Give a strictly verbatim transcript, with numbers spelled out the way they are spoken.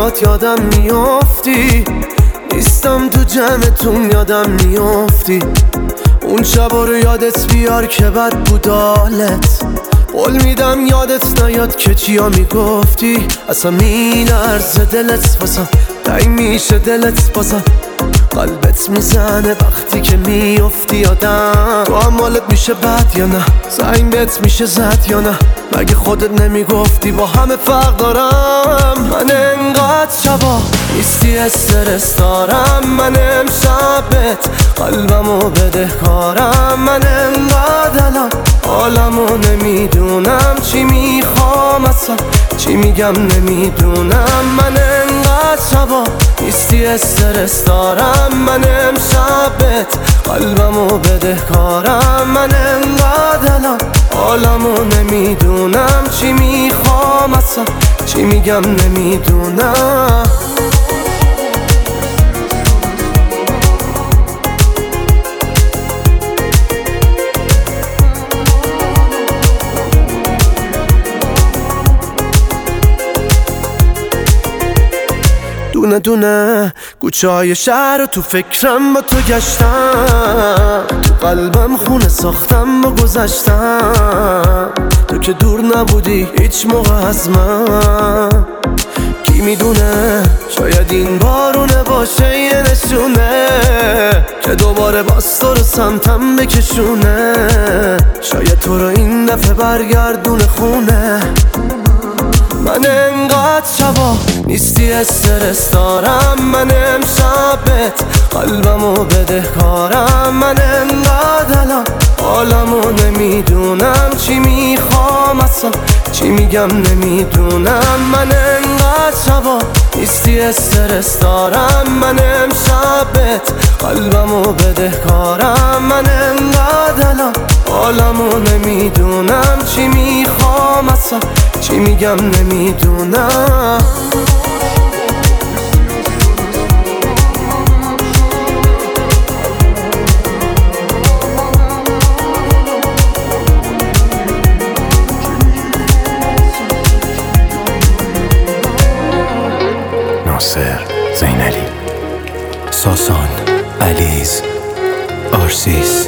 برات یادم میافتی، نیستم تو جمعتون یادم میافتی. اون شبا رو یادت بیار که بد بود حالت. قول میدم یادت نیاد که چیا میگفتی. اصلا میلرزه دلت واسم، تنگ میشه دلت بازم، قلبت میزنه وقتی که میافتی یادم. تو هم حالت میشه بد یا نه؟ زنگ بهت میشه زد یا نه؟ مگه خودت نمیگفتی با همه فرق دارم؟ من انقدر شبا نیستی استرس دارم، من امشبت قلبمو بدهکارم. من انقدر الان حالمو نمیدونم، چی میخوام اصلا چی میگم نمیدونم. من انقدر شبا نیستی استرس دارم، من امشبت قلبمو بدهکارم. من انقدر الان حالمو نمیدونم، چی میخوام اصلا چی میگم نمیدونم. دونه دونه کوچه های شهر رو تو فکرم با تو گشتم، تو قلبم خونه ساختم با گذشتم. تو که دور نبودی هیچ موقع از من، کی میدونه شاید این بارونه باشه یه نشونه که دوباره باز تو رو سمتم بکشونه. شاید تو رو این دفعه برگردونه خونه. من انقدر شبا نیستی استرس دارم، من امشبت قلبمو بدهکارم. من انقدر الان حالمو نمیدونم، چی میخوام اصلا چی میگم نمیدونم. من انقدر شبا نیستی استرس دارم، من امشبت قلبمو بدهکارم. من انقدر الان حالمو نمیدونم، چی میخوام اصلا چی میگم نمیدونم. ناصر زینلی، ساسان، علیز، آرسیس.